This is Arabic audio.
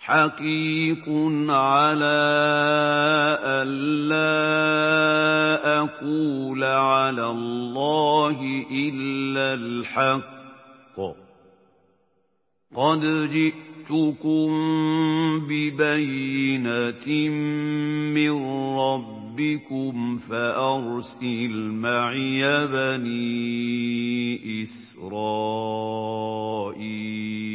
حَقِيقٌ عَلَىٰ أَلَّا أَقُولَ عَلَى اللَّهِ إِلَّا الْحَقَّ ۚ قَدْ جِئْتُكُم بِبَيِّنَةٍ مِّن رَّبِّكُمْ فَأَرْسِلْ مَعِيَ بَنِي إِسْرَائِيلَ